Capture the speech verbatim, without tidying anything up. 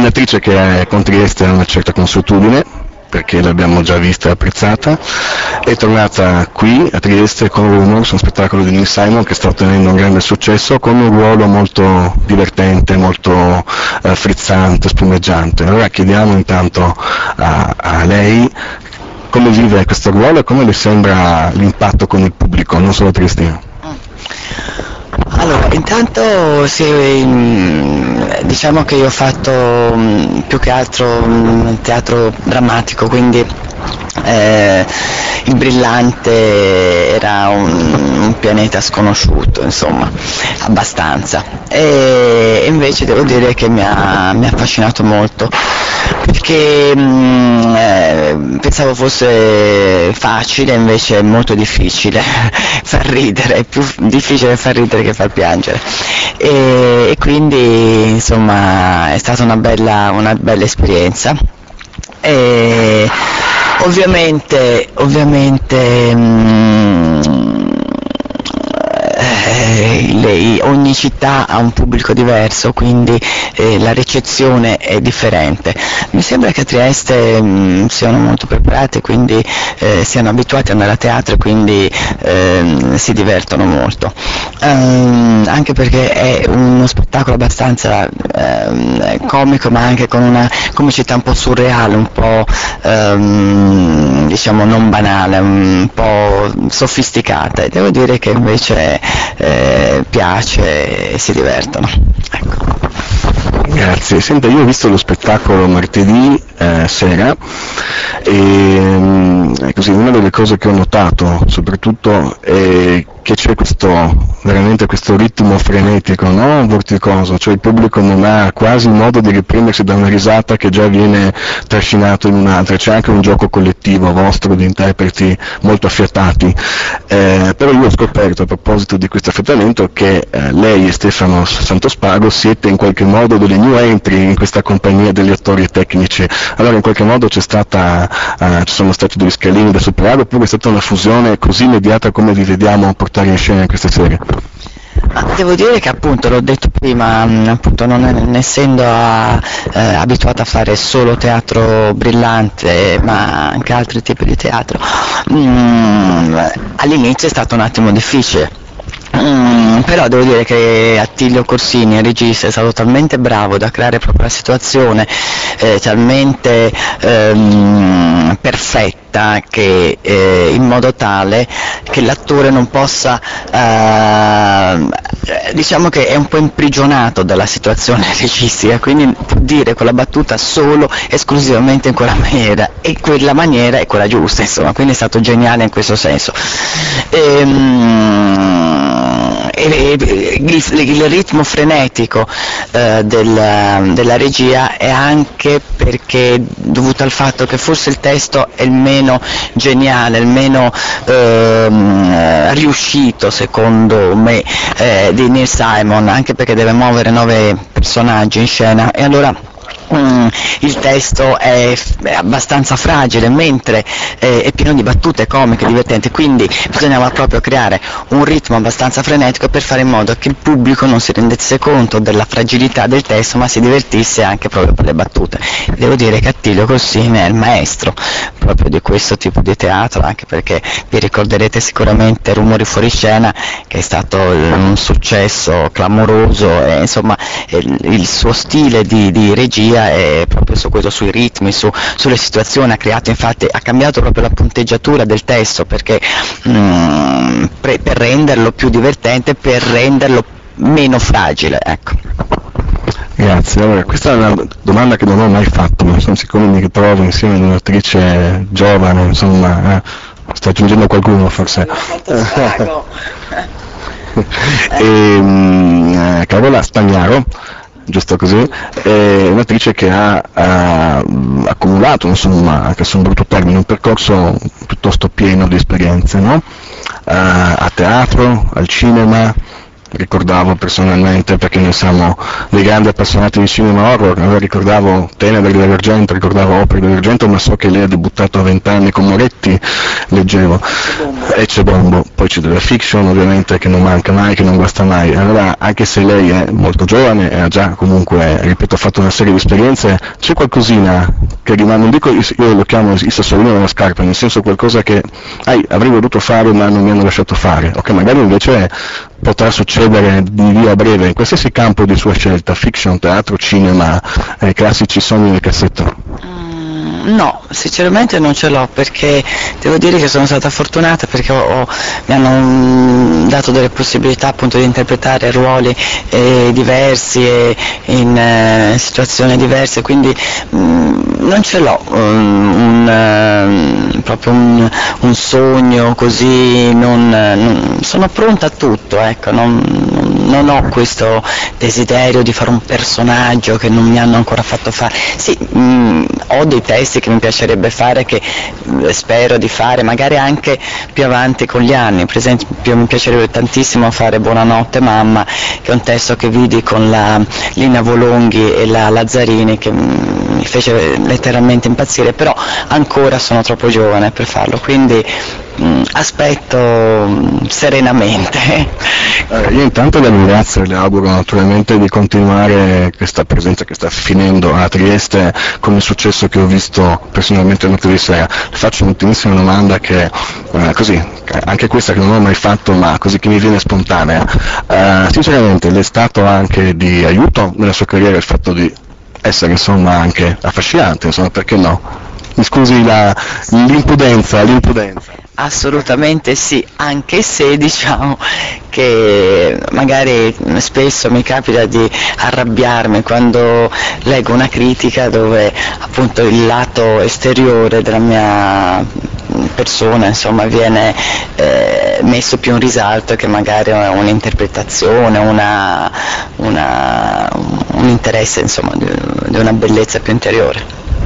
un'attrice che con Trieste ha una certa consuetudine, perché l'abbiamo già vista e apprezzata, è tornata qui a Trieste con Rumors, un spettacolo di Neil Simon che sta ottenendo un grande successo, con un ruolo molto divertente, molto eh, frizzante, spumeggiante. Allora chiediamo intanto a, a lei come vive questo ruolo e come le sembra l'impatto con il pubblico, non solo triestino. Allora, intanto sì, diciamo che io ho fatto più che altro teatro drammatico, quindi eh, il Brillante era un, un pianeta sconosciuto, insomma, abbastanza, e invece devo dire che mi ha, mi ha affascinato molto, perché mh, eh, pensavo fosse facile, invece è molto difficile far ridere, è più difficile far ridere che far piangere, e, e quindi insomma è stata una bella, una bella esperienza. E ovviamente, ovviamente mh, eh, lei, ogni città ha un pubblico diverso, quindi eh, la ricezione è differente. Mi sembra che a Trieste mh, siano molto preparate, quindi eh, siano abituati ad andare a teatro, quindi eh, si divertono molto, um, anche perché è uno spettacolo abbastanza eh, comico, ma anche con una comicità un po' surreale, un po' um, diciamo non banale, un po' sofisticata, e devo dire che invece eh, piace e si divertono. Ecco. Grazie. Senta, io ho visto lo spettacolo martedì eh, sera e mh, così, una delle cose che ho notato soprattutto è che c'è questo, veramente questo ritmo frenetico, no? Vorticoso, cioè il pubblico non ha quasi modo di riprimersi da una risata che già viene trascinato in un'altra, c'è anche un gioco collettivo vostro di interpreti molto affiatati, eh, però io ho scoperto a proposito di questo affiatamento che eh, lei e Stefano Santospago siete in qualche modo delle new entry in questa compagnia degli attori tecnici, allora in qualche modo c'è stata, eh, ci sono stati degli scalini da superare, oppure è stata una fusione così immediata come vi vediamo portare in scena questa serie? Ma devo dire che appunto, l'ho detto prima, appunto non, non essendo a, eh, abituata a fare solo teatro Brillante, ma anche altri tipi di teatro, mm, all'inizio è stato un attimo difficile. Mm, però devo dire che Attilio Corsini, il regista, è stato talmente bravo da creare proprio la situazione eh, talmente ehm, perfetta, che eh, in modo tale che l'attore non possa, eh, diciamo che è un po' imprigionato dalla situazione registica, quindi può dire quella battuta solo, esclusivamente in quella maniera, e quella maniera è quella giusta, insomma, quindi è stato geniale in questo senso. Ehm, E, e, il, il ritmo frenetico eh, del, della regia è anche perché dovuto al fatto che forse il testo è il meno geniale, il meno eh, riuscito secondo me eh, di Neil Simon, anche perché deve muovere nove personaggi in scena, e allora Mm, il testo è, è abbastanza fragile, mentre eh, è pieno di battute comiche, divertenti, quindi bisognava proprio creare un ritmo abbastanza frenetico per fare in modo che il pubblico non si rendesse conto della fragilità del testo, ma si divertisse anche proprio per le battute. Devo dire che Attilio Corsini è il maestro proprio di questo tipo di teatro, anche perché vi ricorderete sicuramente Rumori fuori scena, che è stato un successo clamoroso, e insomma il, il suo stile di, di regia è proprio su questo, sui ritmi, su, sulle situazioni, ha creato, infatti ha cambiato proprio la punteggiatura del testo, perché mm, per, per renderlo più divertente, per renderlo meno fragile, ecco. Grazie, allora questa è una domanda che non ho mai fatto, ma insomma, siccome mi ritrovo insieme ad un'attrice giovane, insomma, eh, sta aggiungendo qualcuno forse. e, mm, Carola Stagnaro, giusto così, è un'attrice che ha, ha accumulato, insomma, che sono un brutto termine, un percorso piuttosto pieno di esperienze, no? A, a teatro, al cinema, ricordavo personalmente, perché noi siamo dei grandi appassionati di cinema horror, allora ricordavo Tenebre di Argento, ricordavo Opere di Argento, ma so che lei ha debuttato a vent'anni con Moretti, leggevo, e c'è Bombo, poi c'è della fiction ovviamente che non manca mai, che non guasta mai, allora anche se lei è molto giovane e ha già comunque, ripeto, fatto una serie di esperienze, c'è qualcosina che rimane, non dico, io lo chiamo il sassolino nella scarpa, nel senso qualcosa che ah, avrei voluto fare ma non mi hanno lasciato fare, ok, magari invece potrà succedere di via a breve in qualsiasi campo di sua scelta, fiction, teatro, cinema, eh, classici sogni nel cassetto. No, sinceramente non ce l'ho, perché devo dire che sono stata fortunata perché ho, ho, mi hanno mm, dato delle possibilità appunto di interpretare ruoli eh, diversi e in eh, situazioni diverse, quindi mm, non ce l'ho um, un, uh, proprio un, un sogno così, non, non, sono pronta a tutto, ecco, non, non ho questo desiderio di fare un personaggio che non mi hanno ancora fatto fare. Sì, mm, ho dei testi che mi piacerebbe fare, che spero di fare magari anche più avanti con gli anni, per esempio mi piacerebbe tantissimo fare Buonanotte mamma, che è un testo che vidi con la Lina Volonghi e la Lazzarini, che mi fece letteralmente impazzire, però ancora sono troppo giovane per farlo, quindi mh, aspetto mh, serenamente. Eh, io intanto la ringrazio e le auguro naturalmente di continuare questa presenza che sta finendo a Trieste con il successo che ho visto personalmente notte di sera. Le faccio un'ultimissima domanda che eh, così, anche questa che non ho mai fatto ma così che mi viene spontanea. Eh, sinceramente le è stato anche di aiuto nella sua carriera il fatto di essere insomma anche affascinante, insomma, perché no? Mi scusi la, l'impudenza, l'impudenza. Assolutamente sì, anche se diciamo che magari spesso mi capita di arrabbiarmi quando leggo una critica dove appunto il lato esteriore della mia persona insomma viene eh, messo più in risalto che magari un'interpretazione, una, una, un interesse insomma di, di una bellezza più interiore.